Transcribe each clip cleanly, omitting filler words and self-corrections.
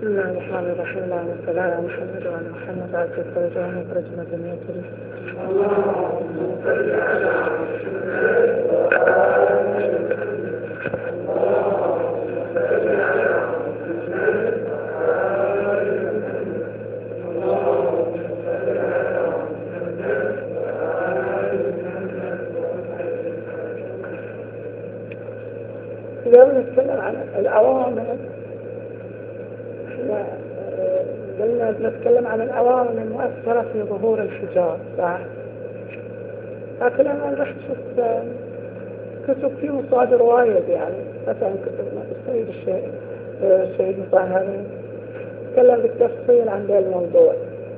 بسم الله الرحمن الرحيم. اللهم صل على محمد وعلى محمد وعلى الفرج وفرج مدنية اللهم صل على اليوم نتكلم عن العوامل. قلنا نتكلم عن العوامل المؤثرة في ظهور الحجاب، صح؟ لكن أنا رحت شفت كتب في مصادر وايد، يعني مثلا كتب السيد الشهيد مطهري تكلم بالتفصيل عن ذا الموضوع.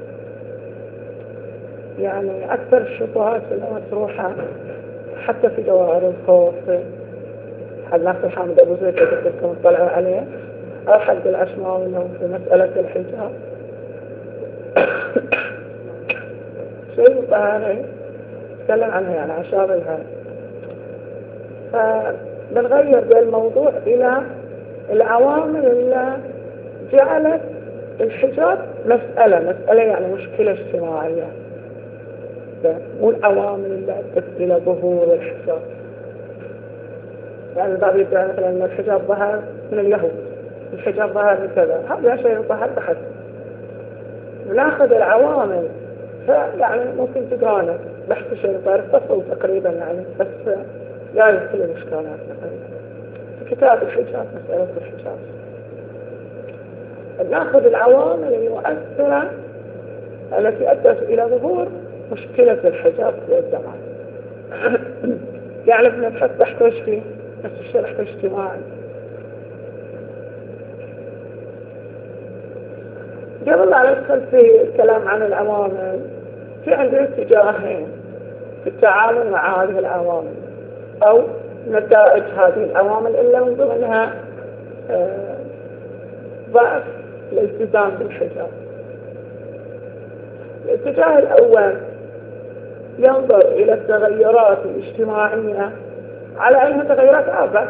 يعني أكثر الشبهات المطروحة حتى في جواهر الخوف حق ناصر حامد أبو زيد قلت لكم اطلعوا عليه، أو حق العشماوي في مسألة الحجاب. شيء مطهري تكلم عنها، يعني عشان الهاي. فبنغير ذا الموضوع إلى العوامل اللي جعلت الحجاب مسألة يعني مشكلة اجتماعية، مو العوامل اللي أدت إلى ظهور الحجاب. يعني البعض يدعي مثلا أن الحجاب ظهر من اليهود، الحجاب ظهر من كذا، هذا شيء ظهر بحث. ناخذ العوامل، فيعني ممكن تقرانا بحث شيء طارق تفصل تقريبا، يعني بس جايز كل الإشكالات تقريبا في كتاب الحجاب، مسألة الحجاب. ناخذ العوامل المؤثرة التي أدت إلى ظهور مشكلة الحجاب في الزمان. يعني بنبحث بحث وش فيه بس الشرح الاجتماعي. قبل لا ندخل في الكلام عن العوامل، في عندنا اتجاهين في التعامل مع هذه العوامل أو نتائج هذه العوامل، إلا من ضمنها ضعف الالتزام بالحجاب. الاتجاه الأول ينظر إلى التغيرات الاجتماعية على أنها تغيرات عابرة.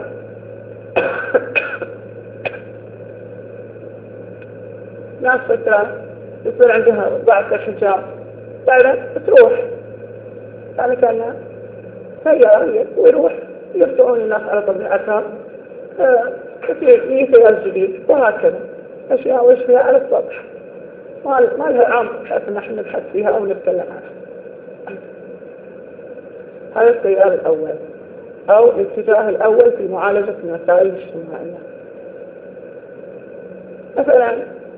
ناس فترة يصير عندها ضعف الحجاب، بعدين تروح، يعني كان تيار ويروح، يرجعون الناس على طبيعتها، كثير تيار جديد، وهكذا أشياء وش فيها على السطح ما لها عام بحيث نحن نبحث فيها أو نتكلم عنها. هذا التيار الأول أو الاتجاه الأول في معالجة المسائل الاجتماعية. مثلا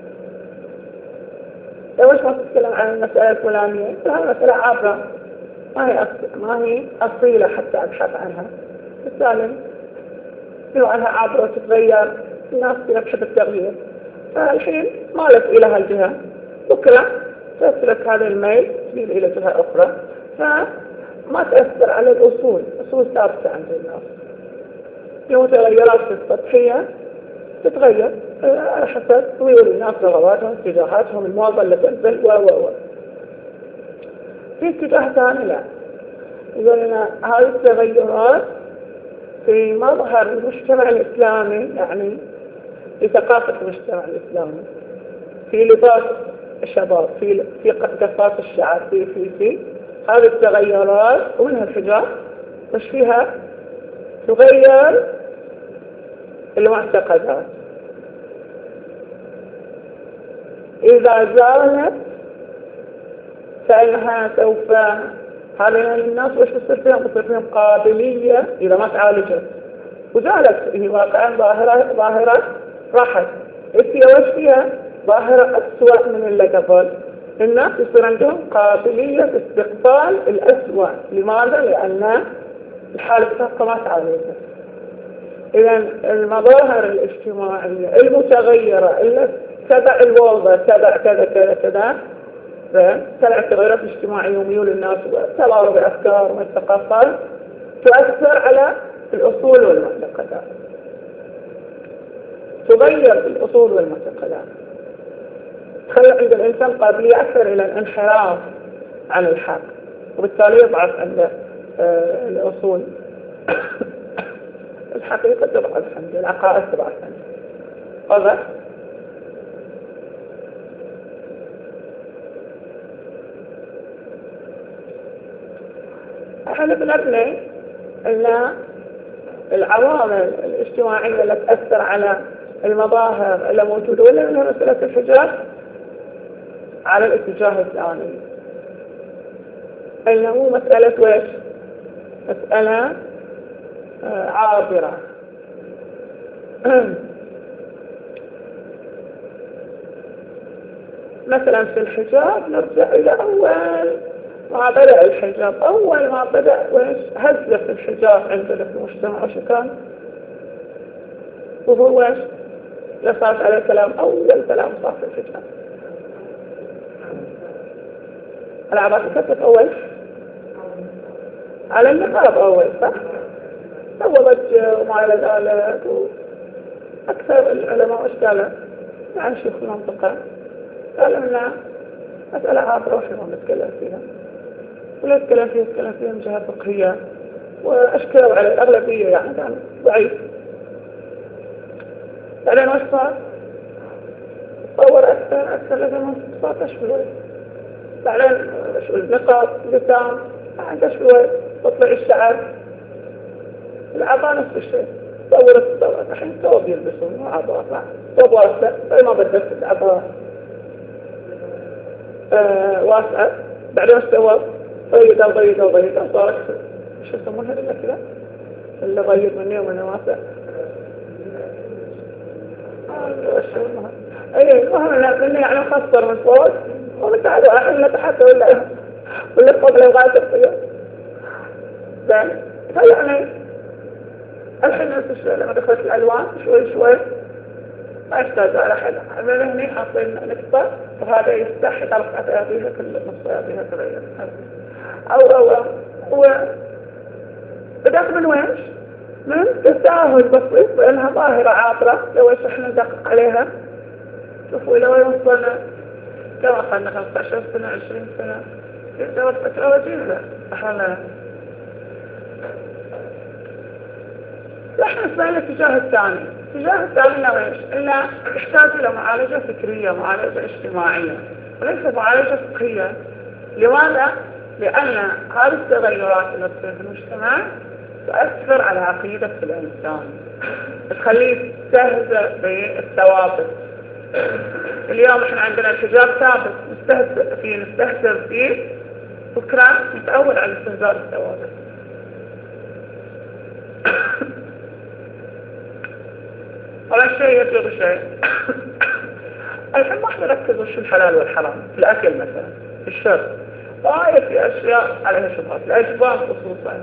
لو ما تتكلم عن المسألة الفلانية، فهذه مسألة عابرة ما هي أصيلة حتى أبحث عنها، بالتالي يقولوا عنها عابرة وتتغير، الناس تبحث التغيير، فالحين مالت إلى هالجهة، بكرة تسلك هذا الميل تميل إلى جهة أخرى، فما تأثر على الأصول ثابتة عند الناس. يوم تغيرات السطحية تتغير على حسب ميول الناس، رغباتهم، اتجاهاتهم، الموضة اللي تنزل في اتجاه ثاني لا، يقول هذه التغيرات في مظهر المجتمع الإسلامي، يعني في ثقافة المجتمع الإسلامي، في لباس الشباب، في قفات الشعر، في هذه التغيرات ومنها الحجاب، مش فيها تغير المعتقدات. إذا زالت فإنها سوف هذه الناس وش تصير فيهم قابلية إذا ما تعالجت، وزالت هي واقعا ظاهرة راحت، هي وش فيها ظاهرة أسوأ من اللي قبل. الناس يصير عندهم قابلية استقبال الأسوأ. لماذا؟ لأن الحالة السابقة ما تعالجت. إذا المظاهر الاجتماعية المتغيرة اللي تبع الوضع، تبع كذا تبع التغيرات الاجتماعية وميول الناس وتضارب الأفكار والثقافات، تؤثر على الأصول والمعتقدات، تغير الأصول والمعتقدات، تخلي عند الإنسان قابلية أكثر إلى الانحراف عن الحق، وبالتالي يضعف عند الأصول. الحقيقة تضعف عنده، العقائد تضعف عنده. واضح؟ هذا بنبني أن العوامل الاجتماعية اللي تأثر على المظاهر اللي موجودة، ولا منها مسألة الحجاب على الاتجاه الثاني، أنه مو مسألة ويش، مسألة عابرة. مثلا في الحجاب نرجع إلى أول ما بدأ الحجاب، أول ما بدأ ويش هزة الحجاب عندنا في المجتمع وش كان، وهو ويش لصارت على الكلام، أول كلام صار في الحجاب العباس كتب أول على النقاب أول، صح؟ سوى وما إلى ذلك، أكثر العلماء وش قالوا عن شيخ المنطقة، قالوا إنها مسألة عابرة وإحنا ما نتكلم فيها، ولا نتكلم فيها من جهة فقهية، وأشكلوا على الأغلبية يعني كان ضعيف. بعدين وش صار؟ تطور أكثر لازم صار تشبه، بعدين النقاط اللسان تشبه، تطلع الشعر، العباء نفس الشيء، تطورت الحين ثوب يلبسون عباء، ثوب واسع، ما بدلت العباء واسعة، بعدين وش سوى؟ ضيقة صارت شو يسمونها إلا كذا اللي ضيق مني ومنه واسع. ايه المهم انه يعني خسر من فوق ونتعدوا احنا تحت ولا فوق لغاية الطيور. زين فيعني الحين نفس الشيء لما دخلت الالوان شوي ما يحتاج على حدا، من هنا حاطين نقطة وهذا يفتح طرف أبيها كل نص أبيها كذا، أو هو بدأت من ويش؟ من تساهل بسيط بأنها ظاهرة عابرة لو إيش إحنا ندقق عليها. شوفوا لو وصلنا كم أخذنا 15 سنة 20 سنة يعتبر فترة وجيزة إحنا نسمع الاتجاه الثاني. الاتجاه الثاني إنه إيش؟ إنه يحتاج إلى معالجة فكرية، معالجة اجتماعية وليس معالجة فقهية. لماذا؟ لأن هذه التغيرات اللي تصير في المجتمع تؤثر على عقيدة الإنسان، تخليه يستهزئ بالثوابت. اليوم احنا عندنا الحجاب ثابت نستهزئ فيه بكرة نتأول على استهزاء الثوابت. ولا شيء يجر شيء. الحين ما احنا نركز وش الحلال والحرام في الأكل مثلا، في الشرب، في أشياء عليها شبهات، الأجبان خصوصا.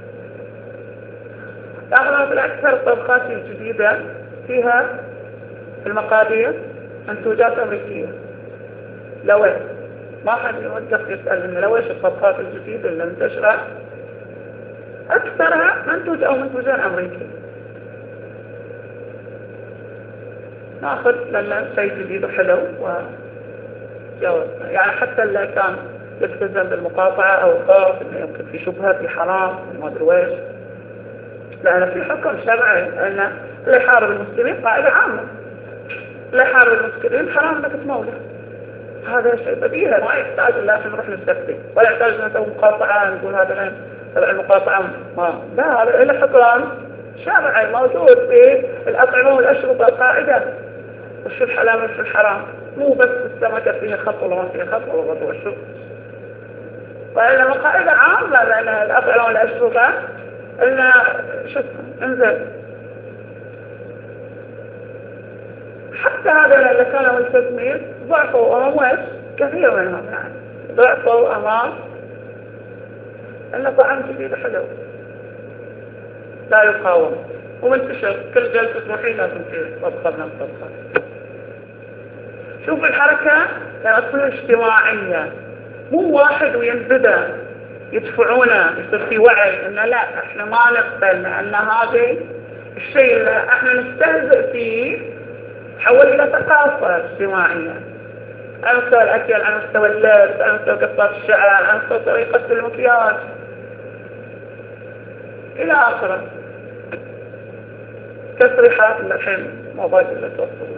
لاحظنا في الأكثر الطبخات الجديدة فيها في المقادير منتوجات أمريكية. لوين؟ ما حد يوقف يسأل إنه لويش الطبخات الجديدة اللي منتشرة أكثرها منتوج أو منتوجان أمريكي. ناخذ لنا شيء جديد وحلو يعني حتى اللي كان يلتزم بالمقاطعة أو خاف إنه يمكن في شبهة في حرام ما أدري ويش، لأن في حكم شرعي أن اللي يحارب المسلمين قاعدة عامة، اللي يحارب المسلمين حرام أنك تموله. هذا شيء بديهي ما يحتاج إلا عشان نروح نستفتي، ولا يحتاج نسوي مقاطعة نقول هذا تبع المقاطعة لا، هذا إلا حكم شرعي موجود في الأطعمة والأشربة قاعدة وش الحلال وش الحرام، مو بس السمكة فيها خط ولا ما فيها خط ولا غض والشرب، وإنما قاعدة عامة لأن الأطعمة والأشربة إن انزل. حتى هذا اللي كانوا ملتزمين ضعفوا أموال كثير منهم، يعني ضعفوا أمام إنه طعم جديد حلو لا يقاوم ومنتشر، كل جلسة تروحين لازم تطبخ من الطبخة. شوف الحركة لما تكون اجتماعية، مو واحد وينبدأ يدفعونا يصير في وعي إن لا إحنا ما نقبل أن هذا الشيء اللي إحنا نستهزئ فيه حول إلى ثقافة اجتماعية على مستوى الأكل، على مستوى اللبس، على مستوى قصات الشعر، على مستوى طريقة المكياج إلى آخره. تصريحات الحين موضوع اللي توصل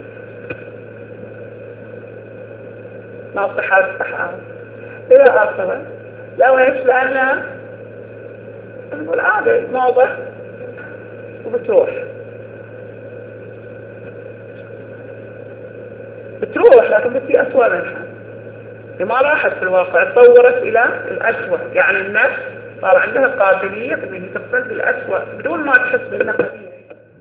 ناصحات الصحة إلى آخره. لا ويش لأن والعادة موضع وبتروح لكن بتصير أسوأ منها. ما راحت في الواقع، تطورت إلى الأسوأ، يعني النفس صار عندها قابلية إنها تقبل بالأسوأ بدون ما تحس بأنها قبيحة.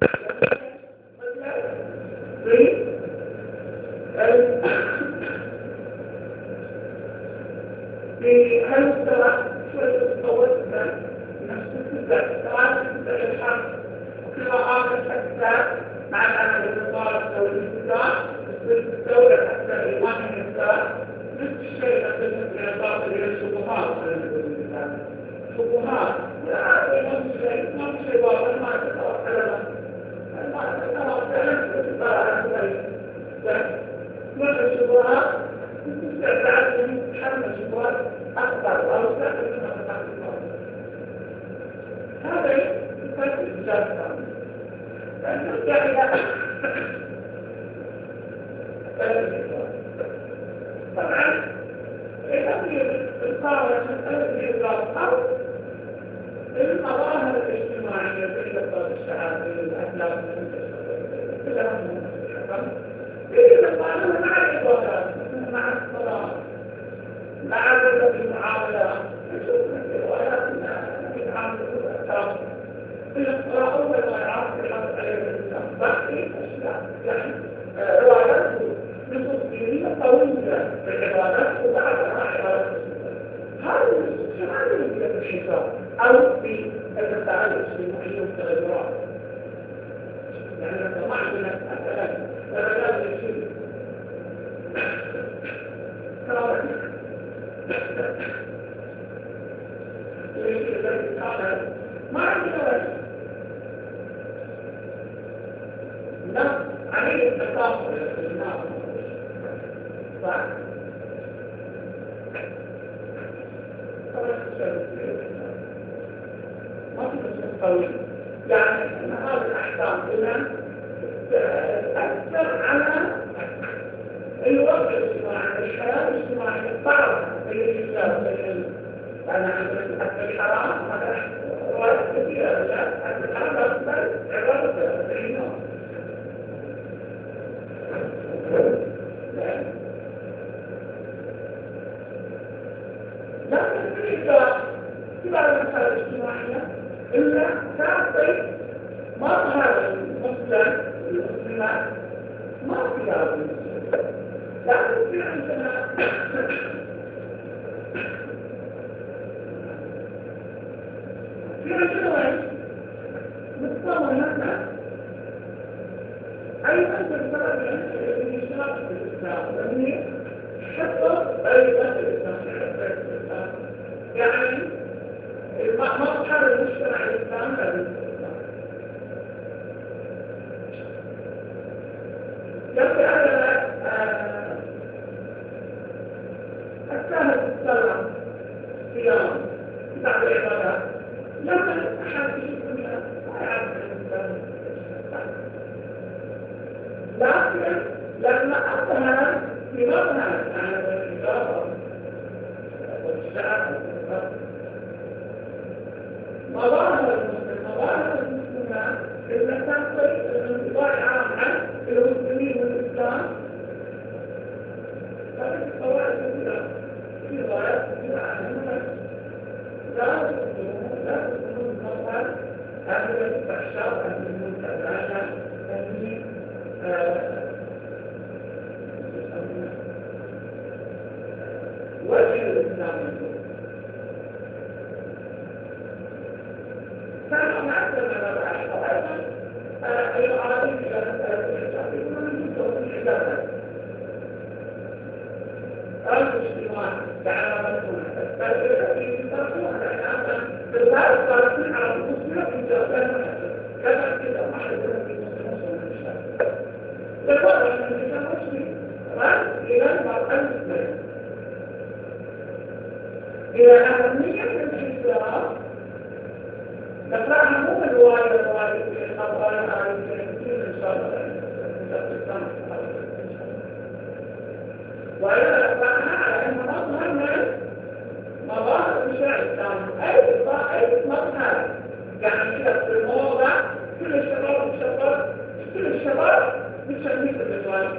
في هالمستوى شوية تطورت نفس السبب تبدأ الحرب وقراءات الأكثر مع العمل المبارك والانتظار تصير الدولة الأكثر إيمان الإنسان نفس الشيء نفس العلاقات إلى الشبهات. شبهات لا ما في شيء واضح، ما تتوقع ما تتوقع من الشبهات تستعد من حل الشبهات أكثر أو تأخذ من الشبهات. هذا يفكر الجلسة نرجع إلى طبعا الأمر القارة مسألة الإدراك أو المظاهر الاجتماعية بالنسبة للشعب للأهلاك كلها من الحكم يتطالب مع الإدراكات مع الصلاة مع عدد المعاملات نشوف الروايات التي تعامل الأحكام في الصلاة أول ما يعرف الحق عليه الإسلام باقي أشياء يعني روايات نصوص دينية طويلة في العبادات وبعدها عبادات هذه النصوص كمان يمكن الحساب أو في المسائل الاجتماعية والتغيرات. يعني لما ما عندنا مثلا درجات الشيء ما عندنا وجه لا عليه التكافؤ للناس صح؟ ما في مسؤول قوي يعني أن هذه الأحكام كلها تأثر على الوضع الاجتماعي، الحياة الاجتماعية بعض الإسلام أنا عندنا حتى الحرام هذا روايات كثيرة حتى الحرام أكبر عبادة الإيمان. لكن في بعض المسائل الاجتماعية إلا تعطي مظهر المسلم المسلمات ما في هذا المسلم، لكن في عندنا مستوى أيضا تنتظر الإشراك في الإسلام لأنه حفظ أيضا الإسلام يعني مظهر المجتمع الإسلامي للإسلام يبقى على السهل السلام صيام بعد العبادات لما أحد يشوفنا ما يعرف الإنسان لكن لما أظهر في مظهر عن الإجابة والشعب مظاهر المسلمات إذا تنقل الانطباع عام عن المسلمين والإسلام فإن قواعد كثيرة في روايات كثيرة عنها لا تكونون مظهر أهل الفحشاء أهل المنتدى وجه الإسلام كان معتمد على العربي إلى مسألة الحجاب ومن يكون الحجاب الاجتماع كعلامة التي تكون الآن بالذات الصالحين على المسلمين في جوابات كما كده محدثة في المسلمين تقرر أن المسلم رأس إلى المرأة المسلمة إلى أهمية الإسلام نقرأها مو من رواية في القرآن الكريم إن شاء الله وإذا نقرأها على أن مظهر من مظاهر الشرع الإسلامي أي مظهر تشميت الرواية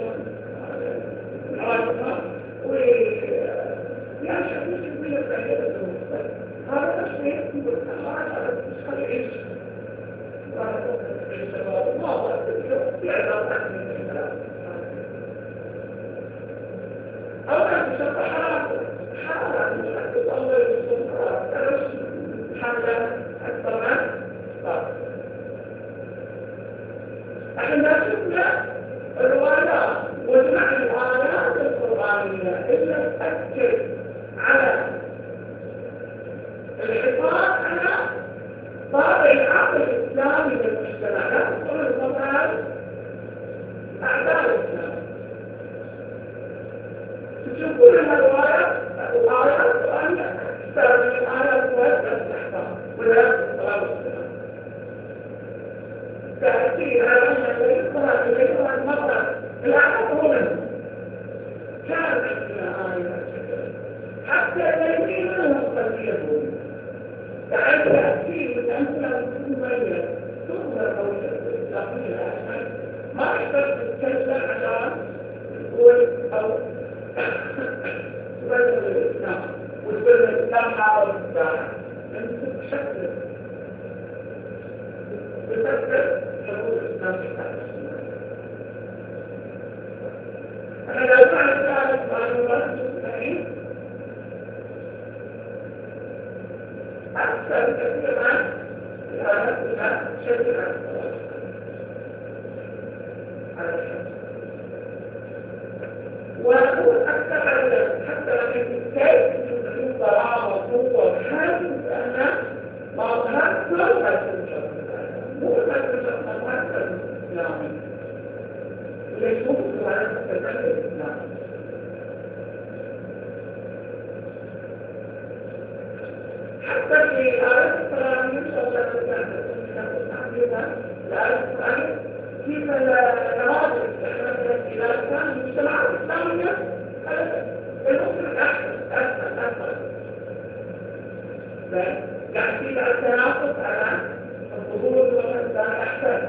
ويعشق من الفائدة هذا تشميت يقول هذا مش خليعيش ما هو يعلم عن الكلام أو أن تشبه حالة مش الله يسلم حالة أكثر احنا شفنا الروايات وجمع الآيات القرآنية اللي تأكد على الحفاظ على طابع العقل الإسلامي للمجتمع لا تقول القرآن أعداء الإسلام تشوفون الروايات القرآنية أكثر من الآيات والأحكام ولا تقرأ تأثير على أن الإقرار المرة العقل هو منه كانت الآية حتى يمين منه قلبيه تعالى تأثير من أمثلة مميزة ثم قولة الإسلامية الأحسن ما يحتاج تتكلم عشان تقول أو تبدل الإسلام وتبدل الإسلام حاول الإسلام أنت تشكل بتفكر حلول الإسلام في أنا لا أفعل ذلك عن الرجل المستحيل أكثر كثيرا الآلات الآن شكلها على الشمس وأقول أكثر على حتى لكن كيف يمكن ضرام وقوة وحاجة أن بعضها كل هذا مو هذا الإسلامي ليش ممكن أن تتكلم الإسلام حتى في آيات القرآن يشرح لك الآيات القرآن كيف النماذج إذا كان المجتمعات الإسلامية المسلم أكثر يعني في التناقض على الظهور والإنسان أحسن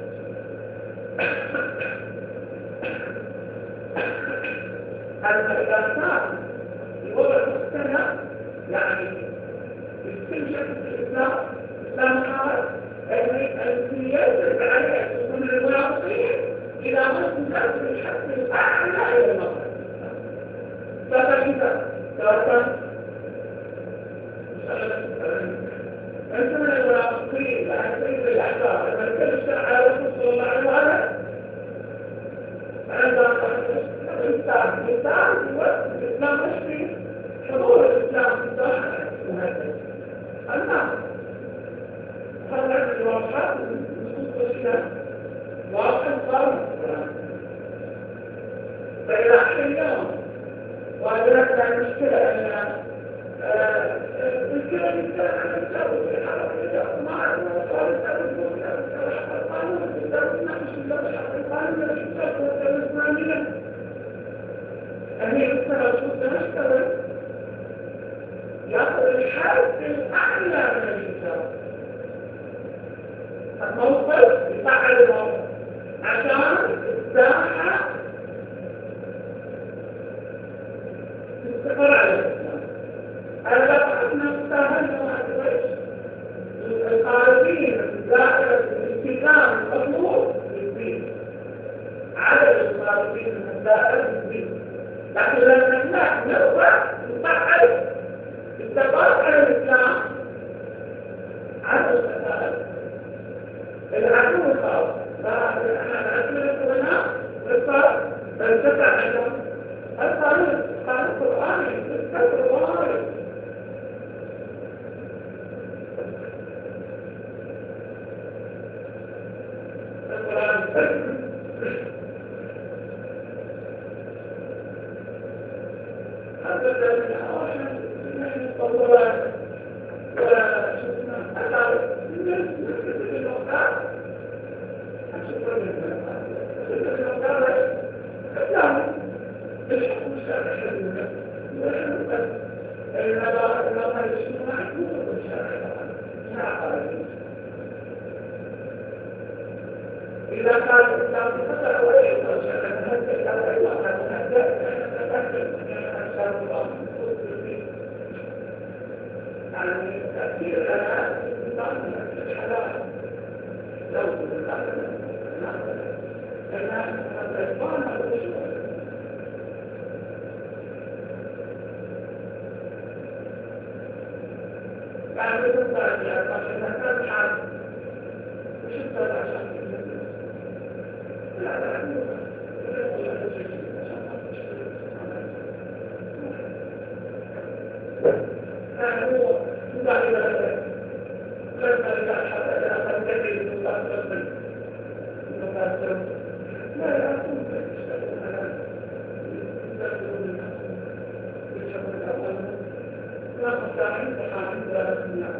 الإنسان يوضع مستنى يعني يستنشق الإسلام إسلام حارة السياسة عليه من المنافقين إلى مصدر الحد الأعلى إلى المصدر فكذا كان أنت من المنافقين لأن سيد الأحباب لما نتكلم على رسول صلى الله عليه وسلم عندما الإسلام الإسلام تشفي حضور الإسلام في الداخل المهدد الناس خلق الواقع نصوص الإسلام واقع صار فإلى اليوم وأدركنا المشكلة أن المشكلة الإنسان عن التأويل في الحرب ما عندنا صار التأويل القانون الإسلام نحن الله القانون الإسلامية أمير السنة تشتغل يأخذ الحد الأعلى من الإسلام الموقف يفعل الموقف عشان الساحة تستقر على الإسلام أنا لا أحدنا مستاهل الخارجين دائرة الالتزام المطلوب للدين عدد الخارجين من دائرة الدين لكن لما نرفع نفعل استقرار على الإسلام عدد الخسائر العدو الخاص فأنا العدو هنا بالصار فلسفة عندهم القانون القرآني الكتاب القرآني إذا كان الإسلام مثلا ولا يقول شيئا حتى إذا أيضا يعني تأثير لنا الحلال لو بعد ذلك عشان هذا الحال وشفت العشان لا لا هو بعد ذلك لما رجع حتى إلى أن تجد لا يكون لا مستعين تحامل ولا تسمع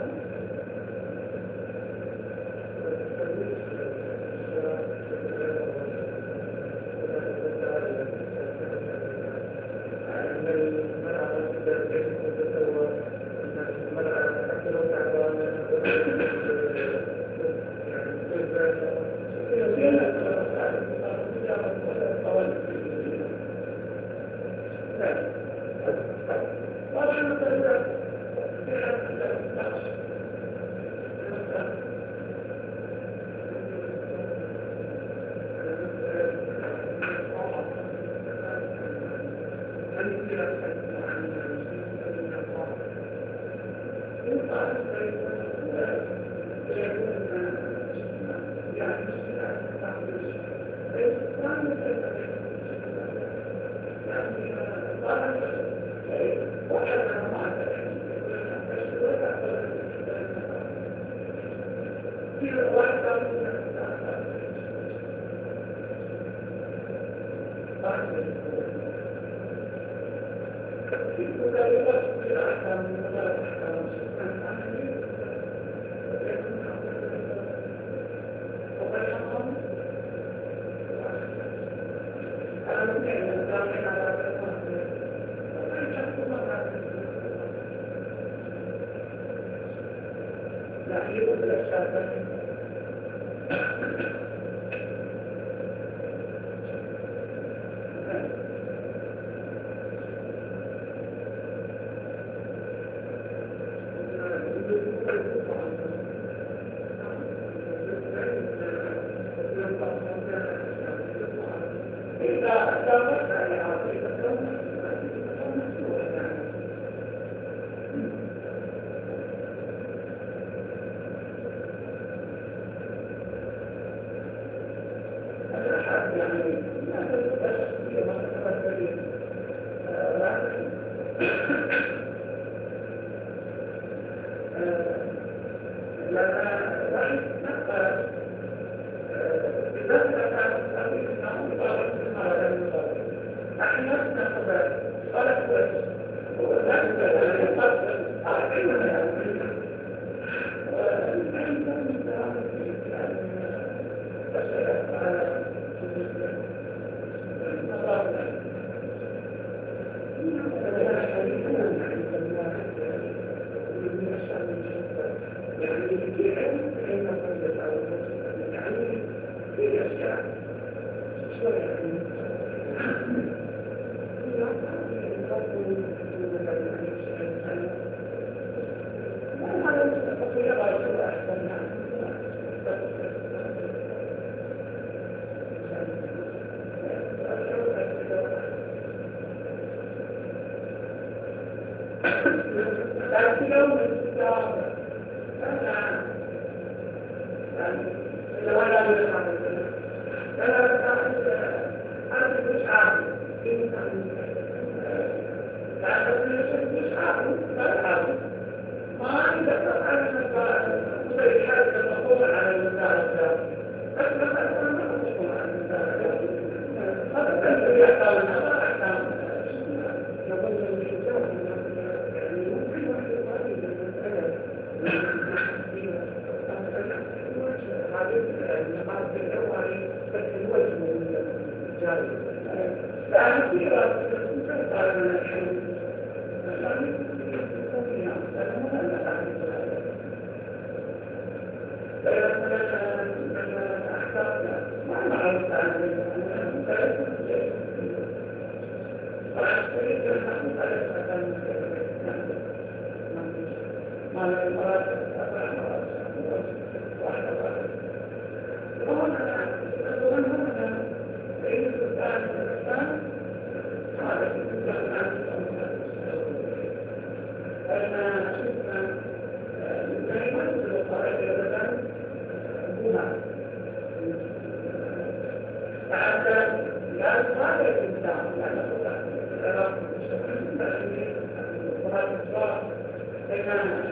هذا الإنسان يعني العلاقة بالشخص وهذا الإصرار كان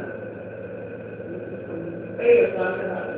أي صاحب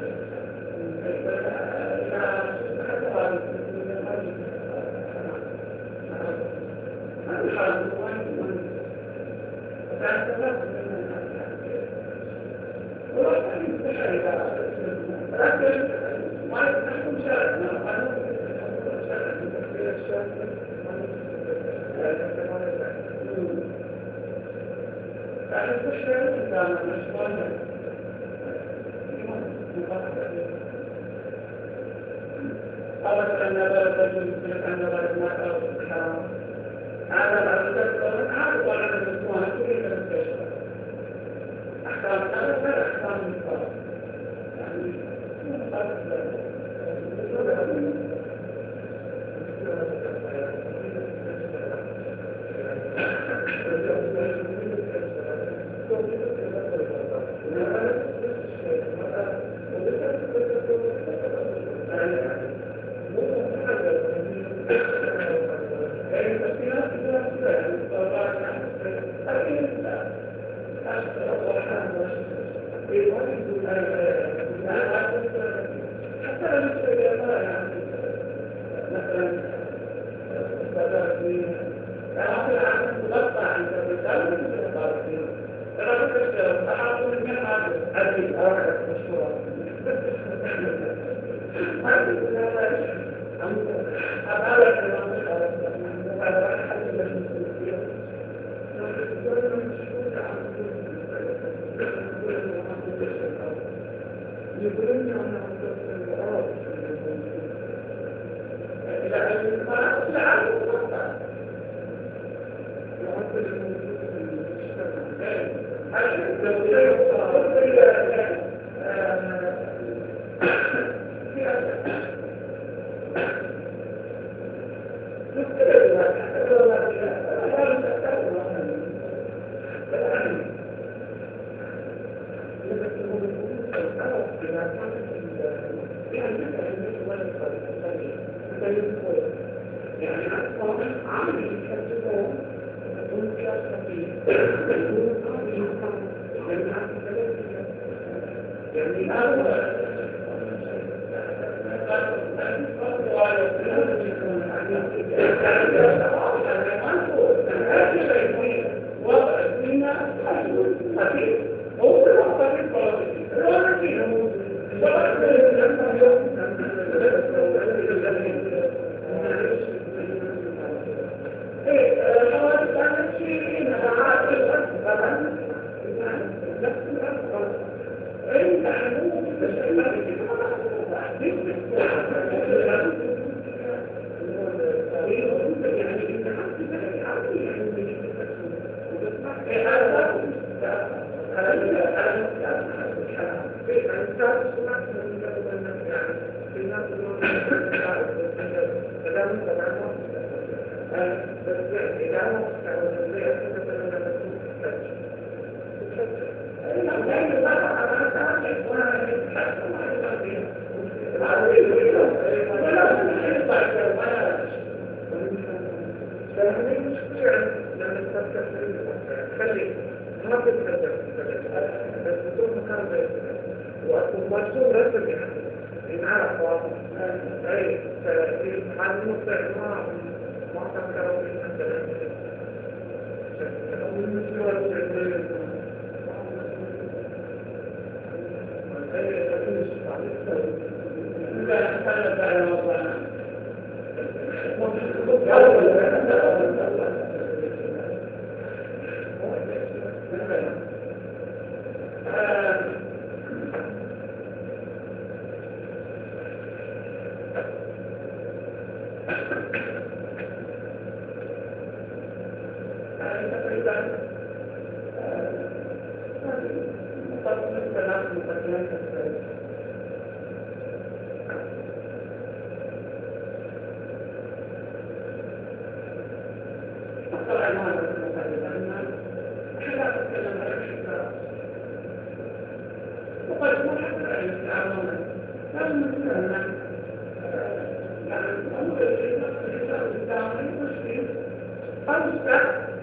الإسلامي المسلم خمسة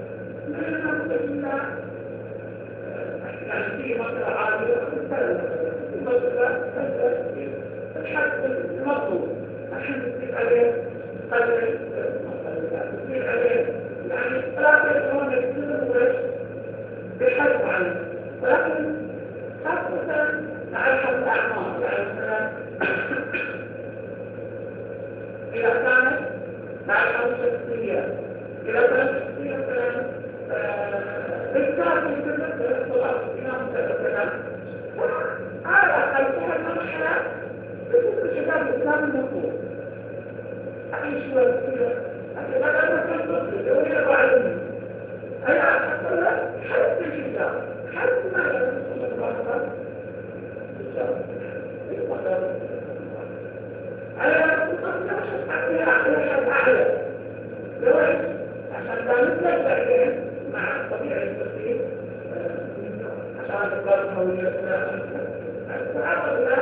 من يعني في مسألة عالية مسألة الحد المطلوب نحن نتفق عليه قدر نتفق عليه يعني ثلاثة يكون يكتبون بحد معين ولكن خاصة على حد الأعمال يعني مثلا إذا كانت على حد الشخصية إذا كانت الشخصية مثلا بالذات يمكن الصلاة إمام مثلا على أقل فهي مرحلة بكل شباب الإسلام المطلوب أي شوية كده أكيد أنا كنت أقول بعدين أي أقول حتى الشباب حتى ما يكون الواحد على أعلى لو عشان لا نطلع بعدين مع الطبيعة البسيط عشان تقدر هوية تعرض له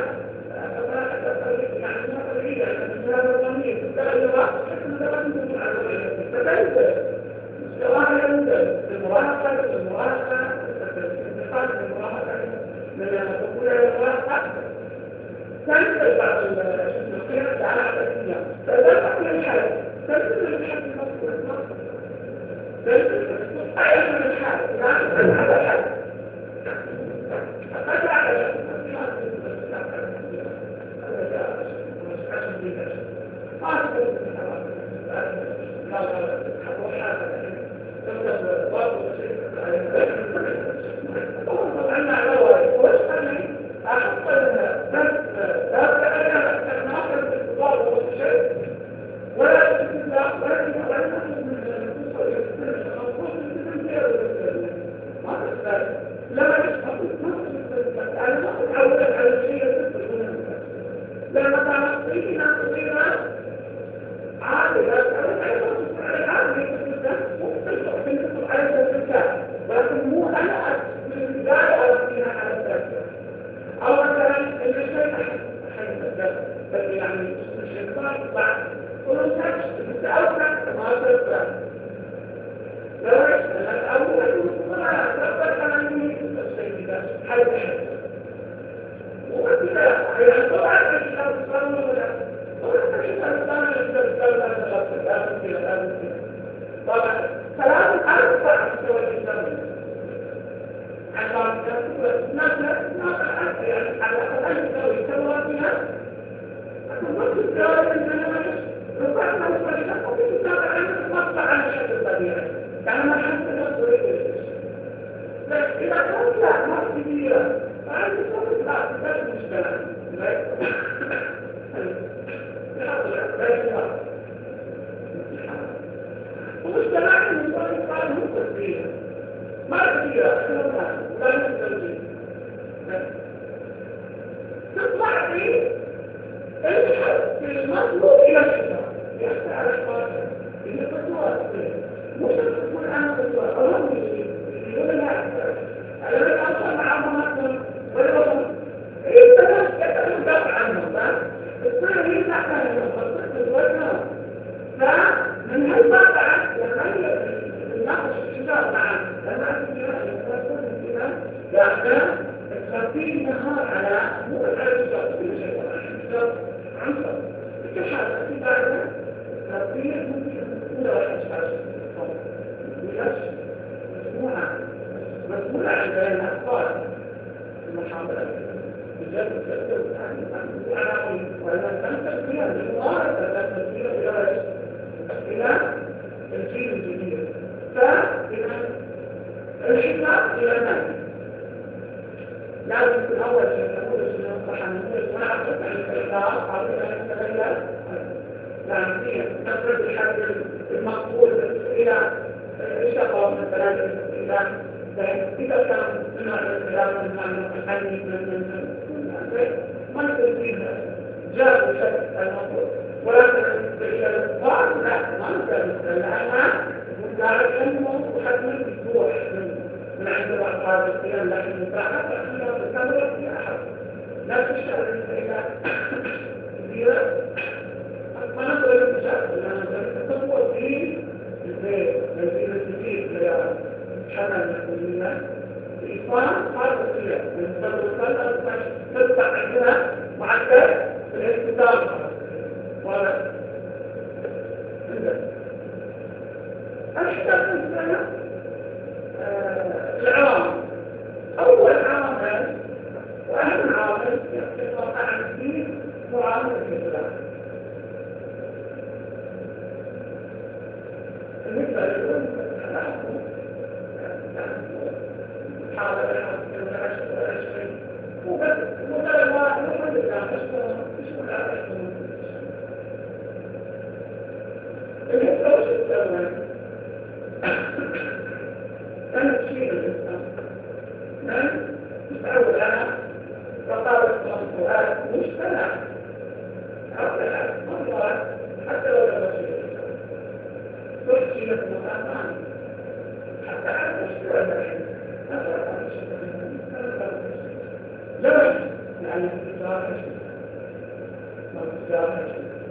يعني ما طبيعية الإسلام الوطني تتغير حتى ما تكون على تتغير مستواها ينزل المراهقة الانتقال من تقول المراهقة تنزل بعض الشخصيات على حدثية فذلك من الحل تنزل الحل المصر أي من الحال يعني هذا الحال قد على حمل المسؤولية بإقامة هذا السياق من سنة تدفع عندنا معدل في الاستدامة وهذا أشتغل السنة العوامل أول عامل وأهم عامل يتوقع عن الدين هو عامل الإسلام بالنسبة للأولى حاضر العشرين ومثل واحد ومثل العشرين بالنسبة للسؤال أنا تشير الإنسان من يتعود على رقابة السؤال مجتمع أو لا مرات حتى لو لم يشير تحكي لكم الأمان حتى عن السؤال الحين لمن يعني الإنسان ما تجارة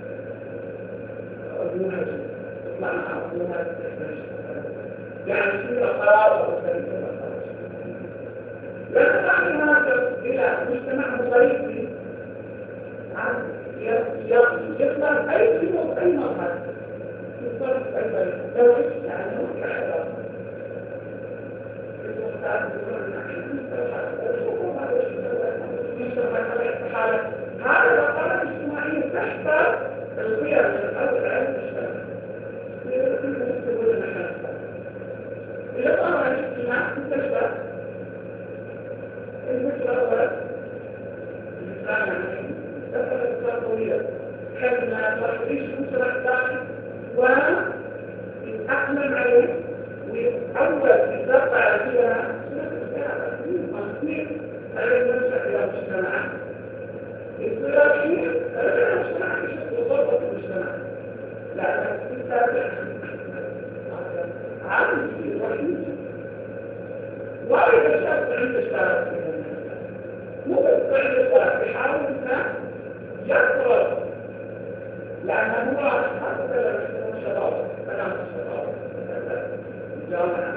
أبوها تطلع مع أبوها يعني في أقرار وثلاثين أقرار لأن تعمل هذا إلى مجتمع مصريفي يختار أي سلوك أي مرحلة يختار أي بلد لو عشت يعني مكحرة هذا الأقرار الاجتماعية تحت القيم من الأرض العلم إذا طبعا الاجتماع تستشفى المثل الأول الإسلام يعني دخل الإسلام طويلة كلمة وحديث مصر الثاني ويتأقلم عليه وأول يتبقى فيها مصير على المنشأ إلى المجتمع يصير فيه المجتمع يضبط المجتمع لا تستطيع عامل فيه وحيد وإذا شخص عند الشارع مو بس عند الشارع يحاول أنه يقرر لأنه هو حتى الشباب كلام الشباب الجامعة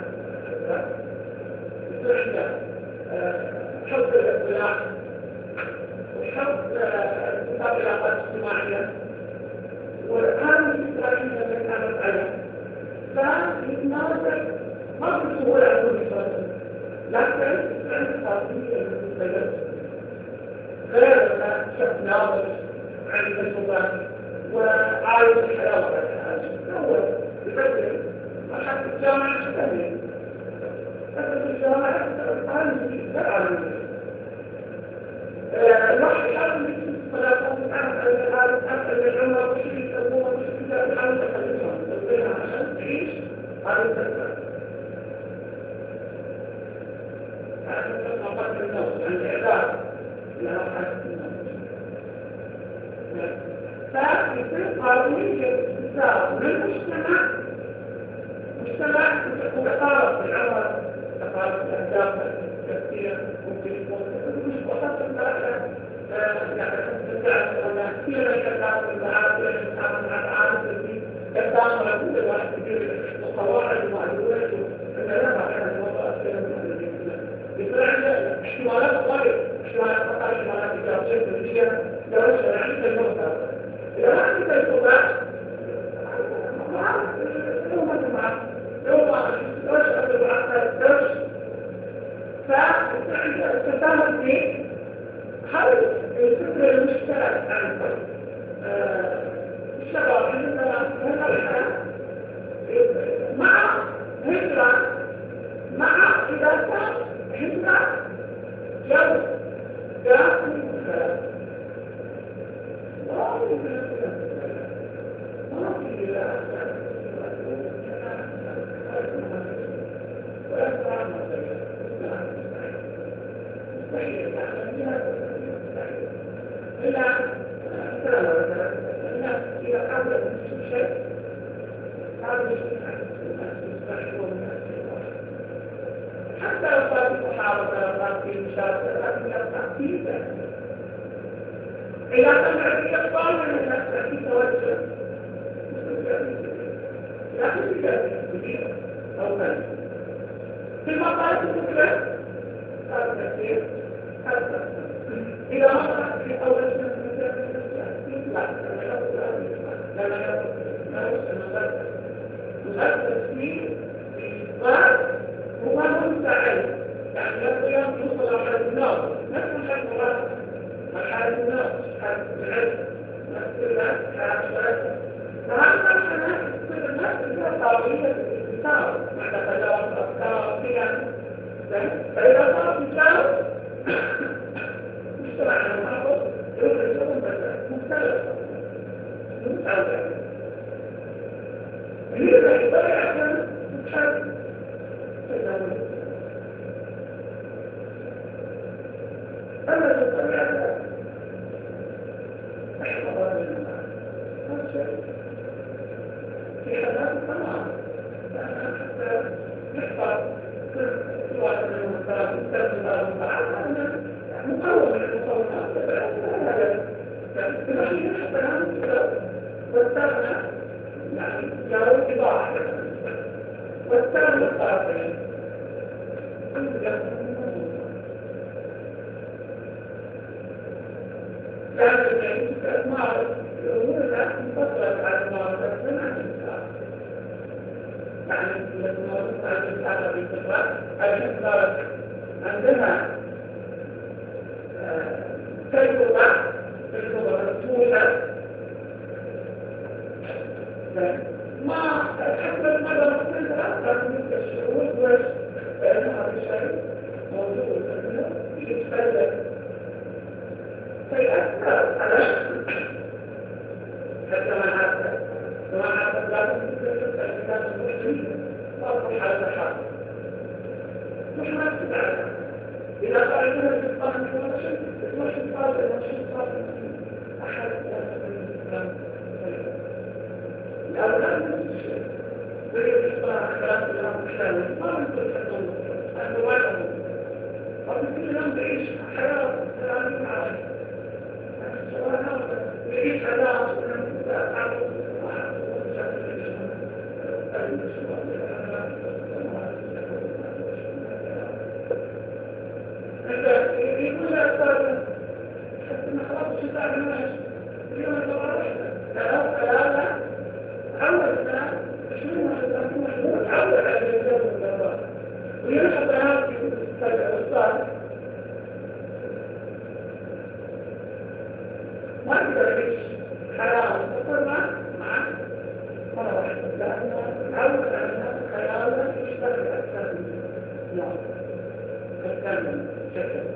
يصير عنده حب الاطلاع وحب انتقال العلاقات الاجتماعية والآن الإسرائيلية التي كانت عليه فيتناول ما بسهولة على كل شيء لكن عند الخاصية المستجد غير ما شخص ناضج عند الشباب وعايش الحياة وقتها هو يبدل مرحلة الجامعة شبابية بس الجامعة الآن لا أعلم الواحد يحاول ثلاثة تعرف الحالة أسأل العمر وشو يسموها وشو يسموها الحالة تخليهم عشان تعيش هذه الفترة عشان تطبق النوم عن الإعداد لها حالة النوم فيصير قانونية الاستثار من المجتمع مجتمع متقارب في العمر تقارب الأهداف التفكير ممكن يكون مش وسط المرحلة يعني تعرف أن كثير من الأهداف والمعارف يتعامل مع العادة التي تتعامل مع كل واحد كثير القواعد والمعلومات أن لها كانت وضع أسئلة من يصير عندنا احتمالات غير احتمالات خطأ احتمالات إجابية نتيجة درجة عند المرتبة إذا ما عندك الصباح فالتسامح فيه هل الفكر المشترك عن الشباب عندنا مع هجرة مع إذا كان هجرة جو داخل الخلاف حتى لو صار في محاولة صار في مشاركة لكن يبقى في إذا كان عندي أخبار من الناس في توجه لكن في كذلك كبيرة أو كذلك في المقاييس الفكرة هذا كثير هذا إذا ما في أول سنة لا مؤثر فيه إثبات هو مستعد يعني يستطيع أن يوصل على الناس نفس الحد مرحلة الناس حد العلم نفس الناس حد العلم فهذا المرحلة تصير الناس فيها طاولية الإنسان مع تجارب أفكار فيها فإذا صار الإنسان مجتمعنا معه يخرجون مختلفة متعودة هي بطريقة تحب أنا بطريقة أحفظ هذا الشيء في حالات تمام لأنها حتى نحفظ كل واحد من المختلف يستخدم هذا المتعلم مقاومة من المقاومات فالتمارين حتى نعمل والتابع يعني جاوز إضاحة والتابع الطرفين يعني المعرض الأمور لا تنفصل على المعرض أكثر عن الإنسان يعني المعرض عن الإنسان بالفطرة الإنسان عندها تجربة مسؤولة ما حتى المدى مختلفة لكن الشعور بس هذا الشيء موجود يتفلت فيأثر على حتى ما عادت لا تتفلت الإنسان المسلمين وأصبح على الحال مش ما تتعلم إذا قالوا لك الطاقة المشي الطاقة أحد الإسلام لا نفس الشيء وهي الإسلام خلاف الأمر الشامل ما نقول حتى أنه واحد وبكل يوم تعيش حياة سلامية عالية سواء يعيش حياة يقول لا أستاذ حتى ما خلاص شتاء الناس اليوم الضوارح لا عودنا شنو عود على الجو والضوارح وينحط هذا الأستاذ ما يقدر يعيش حياة مستقرة مع مرة واحدة لأنه عود على الناس خيالا يشتغل أكثر من يوم أكثر من شكل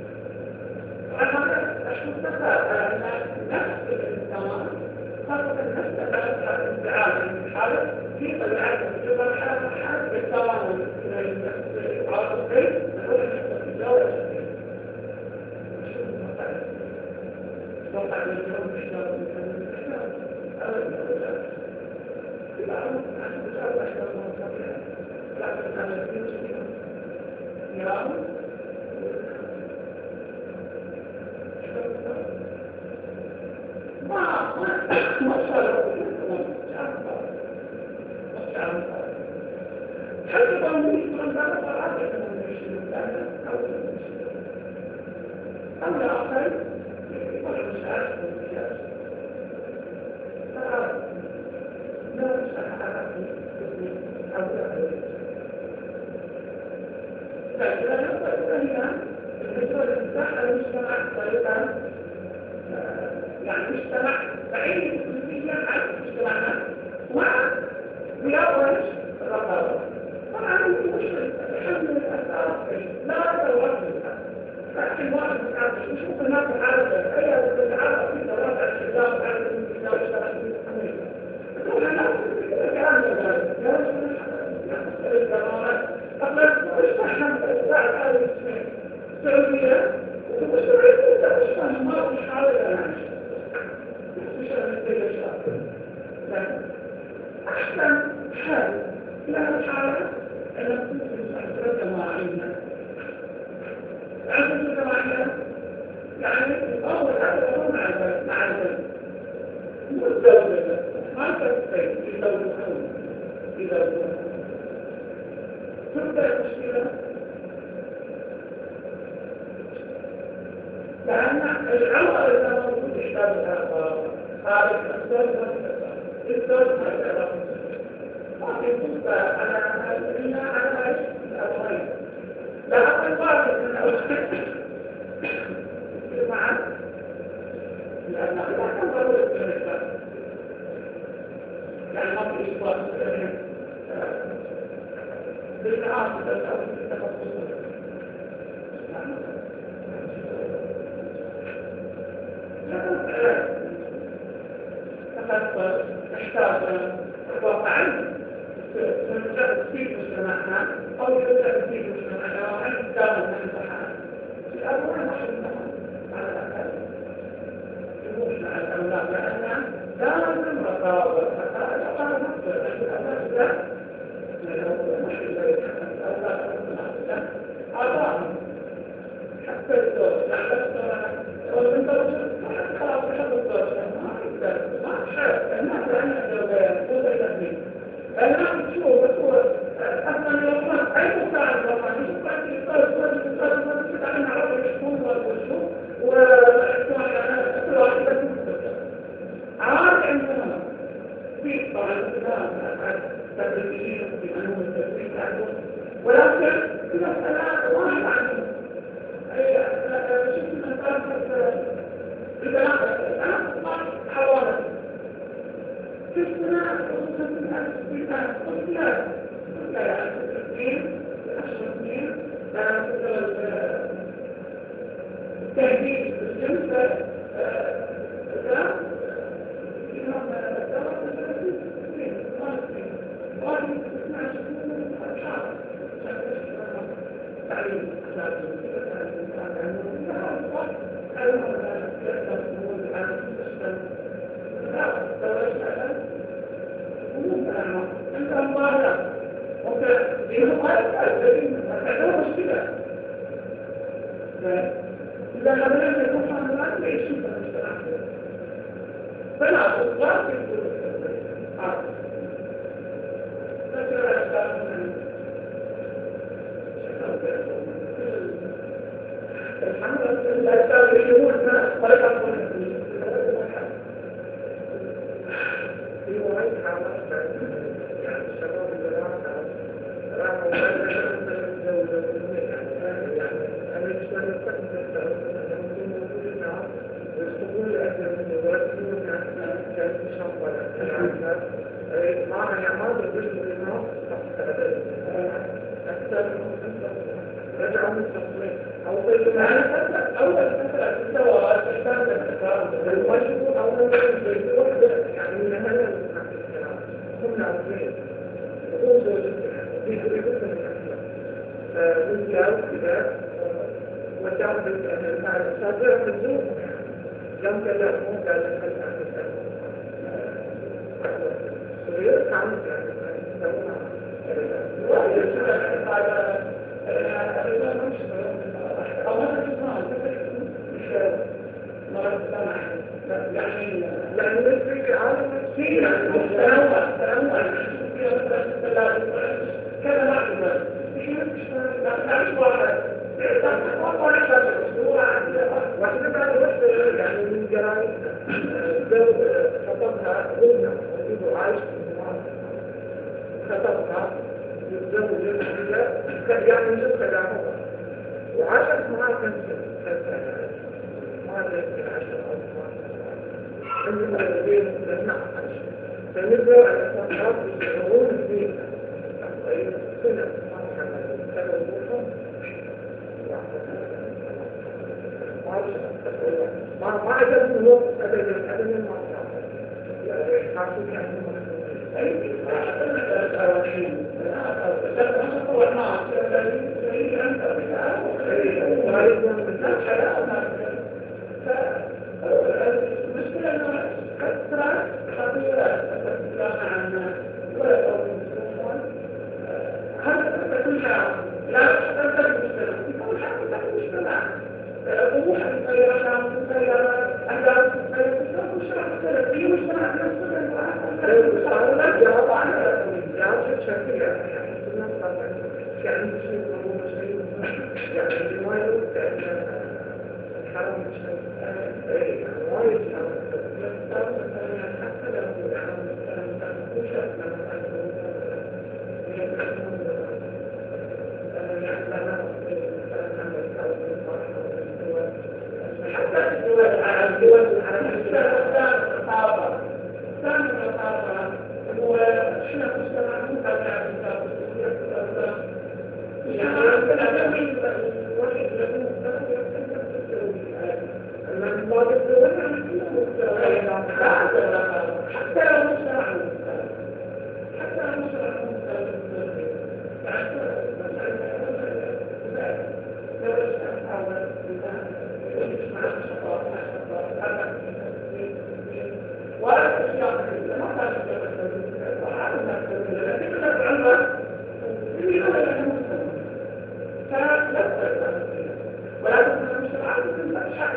وأنا أشوف تساءل نفس الإنسان خاصة نفس الانفعال الحالة في طبيعة الجبل حالة بالتوازن العاطفي نقول نفس الجوة نشوف المختلف وقع الجو بشتاق إذا عرفت عن بشار أشتاق المختلفة لكن أنا أجيب يرام يعني مجتمع بعيد كليا عن مجتمعنا ويأول الرقابة طبعا المشكلة الحمد لله لا توجه لكن واحد متعرف نشوف الناس العربة أي تتعرف في دورات الشباب وعرف الإسلام والشباب في أمريكا يقول أنا الكلام ده الجماعات طب لا تشتحن بعد هذا الاسمين السعودية وتشتحن تشتحن ما في حالة الآن أحسن حال لها حالة أن تكون أسرة جماعية أسرة جماعية يعني أول هذا هو مع البلد مو الدولة ما تستطيع الدولة إذا تبدأ المشكلة لأن العمر إذا موجود يحتاج الآخر هذا الأستاذ والأستاذ لكن تبقى على الأولين لا أقل واحد من الأولين معا لأن لا تنظر للإسلام يعني ما في إشباه بالعاصفة التخصصية فقد تحتاج واقعا في مجتمعنا أو يبدأ في مجتمعنا وعن دام الامتحان في الأول نحن على الأقل يموت مع الأولاد لأن لازم رقابة الأقل نقدر الأساس لا نحن الأولاد أعطاهم حتى الزوج ومن درجة خلاص حتى الزوج ما حاب الناس عندنا زوجين وزوجين الناس تشوف أصلا لو كان أي مساعد وطني يمكن يصير تعلم عربي الشؤون والشؤون وكل واحد عارف عندنا في طبعا تدريبيين في علوم التدريب عندهم ولكن في مسألة واحد عندهم شفت مسألة البنات حوالي في السنة خصوصا في السنة قلت لا يعني 10 التهديد بالجنسة إذا خلينا نكون حاملات ليش فلا تضغط الحمد لله يقولون طريقة في وعيد حالات يعني الشباب اللي راحوا معنى يعمل بالنسبة للناس رجعوا من التصميم أو أول فترة تستوى تشتغل الواجب أولا بالوحدة يعني من هذا الكلام هم عارفين وجود في كل من جاءوا كذا وجاءوا بالسابع بالزوج لم تلقوا قال غير كان يعني نسبة عالم كثير تنوع كذا معلومات مش واحد واحدة بعد وقت يعني من جرائم خطبها غنى وجوده عايش خطبها يتزوج الرجال كان يعمل نسخة دعوة وعاشت معاه كان ما ادري 10 عندما الذين لم فنبدأ على الصفحات يشتغلون فيه سنة ما عجبني الوقت أبدا ما يعني حاسس يعني المشكلة أنه كثرة خطيرة عن ولا هل تكون لا تقدر المشكلة يكون حتى المشكلة طموح السيارات أهداف السيارات في مجتمع حتى لو مشروع حتى لو مشروع ولا تشياء ما كان ولا تكون مجتمعات المشاعر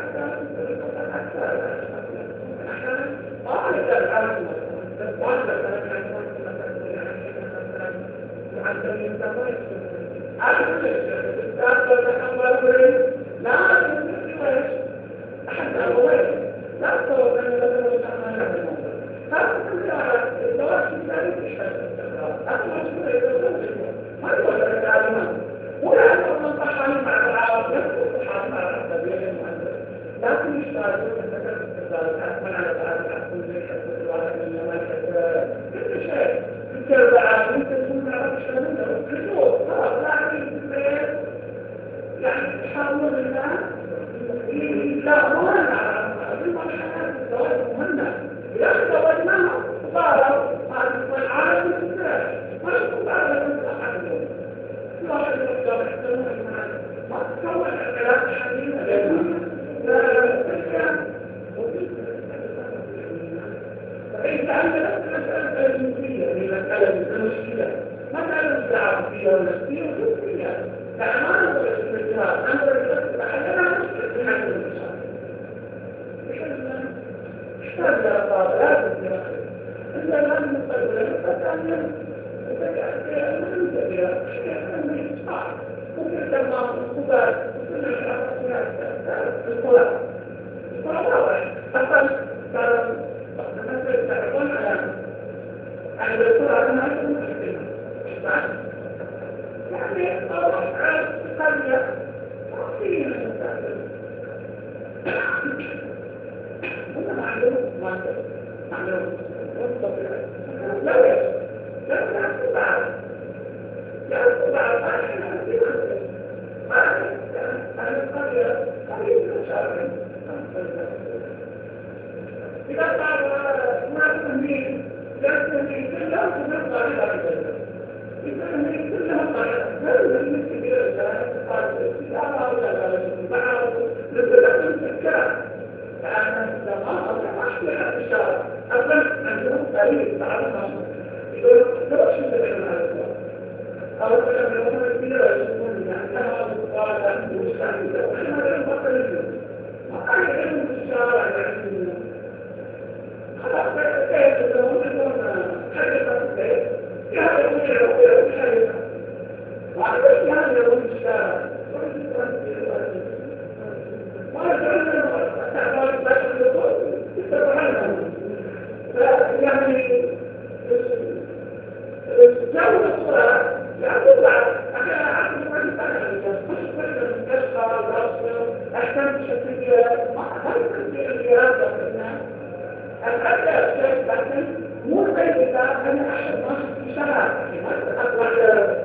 لكن يشتغلون من على بعض كل شيء الكربعات ممكن تكون على شغلنا كله يعني تحاول الناس لا مهمة المرحلات الزواج مهمة إذا زوجناها صاروا العالم الإسلام ما يكون بعد أحد لا يقدر يحترمون ما تكون العلاقة حديثة فإذا عندنا مسألة المسؤولية المشكلة مسألة التعاطفية والنفسية والجسدية الأعمال والاستثمار أمر الجسد أحدنا مشكلة في حل المشاكل احتاج إلى قابلات الدراسة إذا لم نقبل فتعلم ممكن تنظم الخبار وكل الأشياء الخلاص واضح أصلا مثل تعرفون على الدكتور ما يكون مشكلة يعني أروح على القرية وفيه المستقبل هنا معلوم لا يحصل بعض القرية قريب من شهر إذا صار ما تنمين لا تنمين كلها تنمى إلى الجنة كلها طريقة هذا المسكين قال استجابة ولا بعض لبدأ الزكاة لأن الزمان أحلى حتى الشارع أصلا عندهم قليل تعرفها يقول ليش يدخلون هذا الزمان أو كلام الأمور الكبيرة يقولون يعني كما قال عنده مستعمل وإحنا لا نفكر اليوم ما قال علم في الشارع يعني خلاص كيف تقولون حدث البيت هذا يقول يقول الحديث وعلى هذا يقول الشارع ما يجعلنا تعبان البشر يقول يستطيعنا يعني جو الصلاة لا تبعد أنا أعرف ما يستطيع مش مثل المستشفى والرسل أحسن بشكل ما يمكن الإرادة منها الأداء الشيء لكن مو زي كذا أنا أحد ما اشتغل ما أقول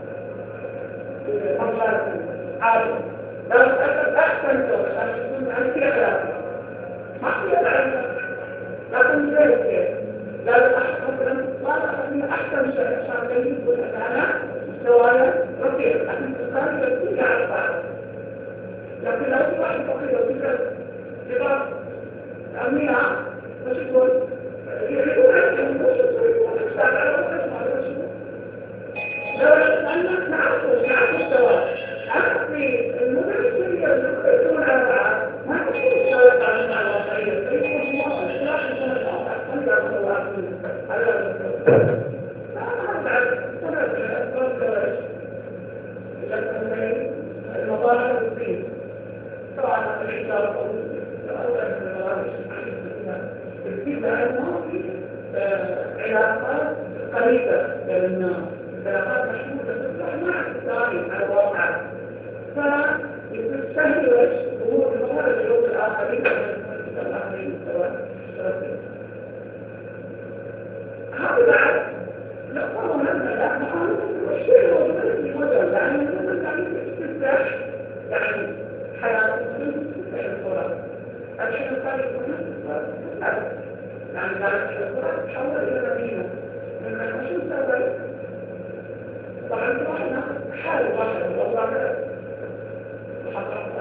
مجال عادي لو أكثر أحسن عشان يكون عندي أداء ما في أداء لكن زي لا مثلا ما أخذنا أحسن شيء عشان يكون أنا مستواي رفيع لكن تستطيع كل على بعض لكن لو في واحد فقير وفكرة لبعض أمينة مش يقول يقول عندهم مش يقول لو أنك نعرف السواء أخذي المدرسين يكون على بعض ما تكون الشارع تعلم على الواقعية فيكون مواصل لا يكون الواقع أنت على الواقع المطالب الدين طبعا الحجاب الدين لأنه علاقات قريبة بين الناس علاقات مشهورة مع التاريخ على الواقع فيستهدف ظهور المظاهر الجوز الآخرين الآخرين سواء هذا بعد يعني بعد القرى تحول إلى مدينة من المشروع الأول. طبعا احنا حال واحد والله محقق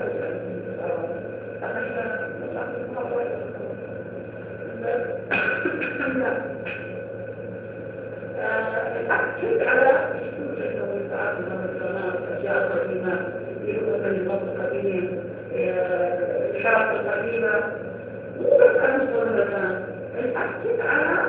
أكد على أشياء قديمة يقولون الموت القديم الحرب القديمة مو بس أن نصدرنا أكد على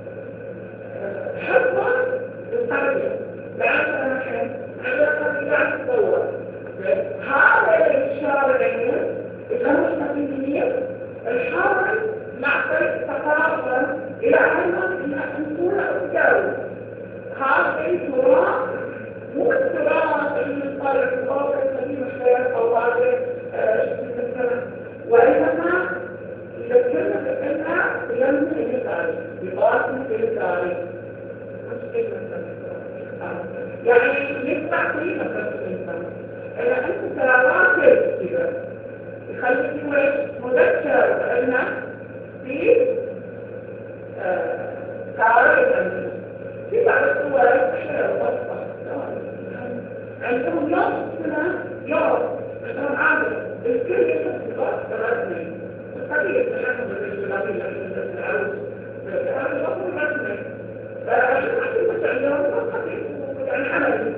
حفظ التربية لأن نحن عندما نتطور هذا الشارعين إذا مش نتيجية الحاول نعطي ثقافة إلى أن نكون أفكار هذه التراث مو التراث اللي صار في الأرض القديمة شوية أو بعد سنة وإنما يذكرنا بأنها لم يتعرف بقاسم في التاريخ يعني يدفع قيمة الإنسان إذا أنت تراكب كده يخليك مذكر بأنه في تعرف الأنسان في بعض الصور أشياء وصفة عندهم يوم سنة يوم عندهم عادة الكل يتصل برسمي الطبيعي التحكم بالإجتماعي لأن العروس هذا الوصف الرسمي فأشوف أحسن عندهم وصفة يعني حملي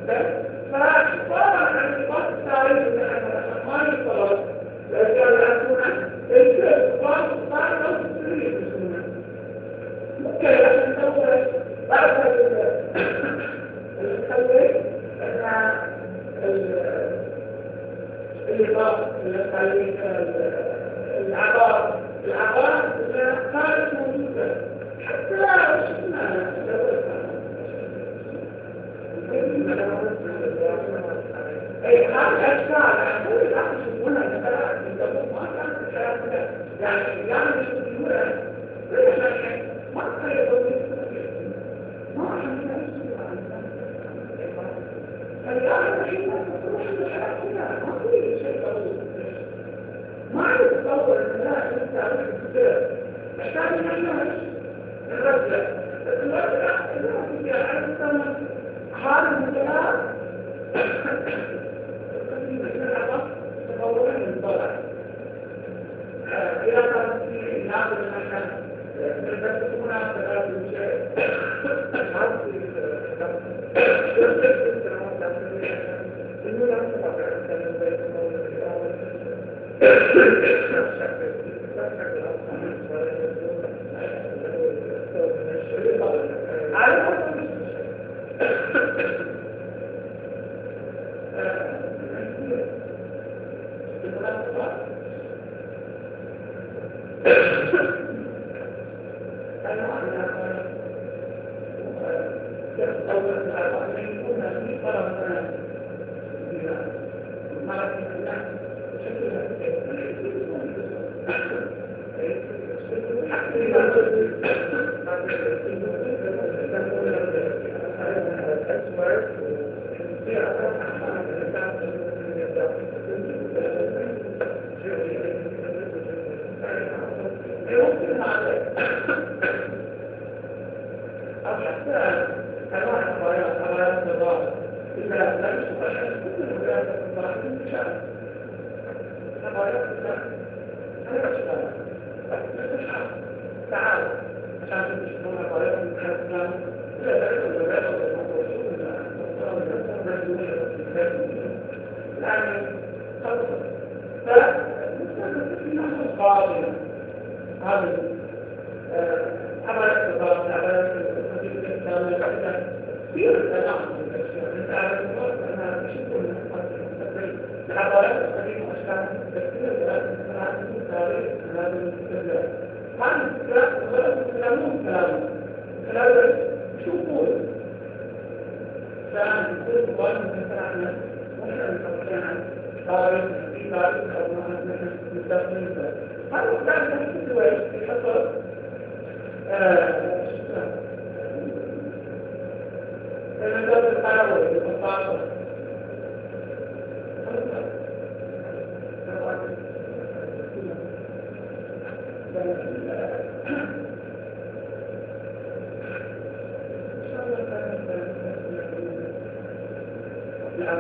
فطبعا عن الوصف التاريخي ما يصل لأجل الأسنة الوصف التاريخي السورية في السنة ممكن عشان نطور بعد الخلوي أن اللقاء العبار كانت موجودة حتى وشفنا أي هذه أشكال كل الأحد يشوفونها ما كانت الحياة كده يعني يشوفونها ما تخيلوا ما عندنا فالآن الحين تروح الحياة كده ما في شيء ما عندك تطور الناس انت عارف كده محتاج ان احنا نرجع الرجع اللي عندنا هذا الكلام تطورين من طلع إذا كان في ناس المكان بس تكون هذا الشيء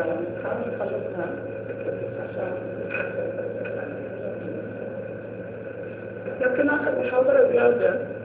يعني نحاول نخلصها عشان يمكن ناخذ محاضرة زيادة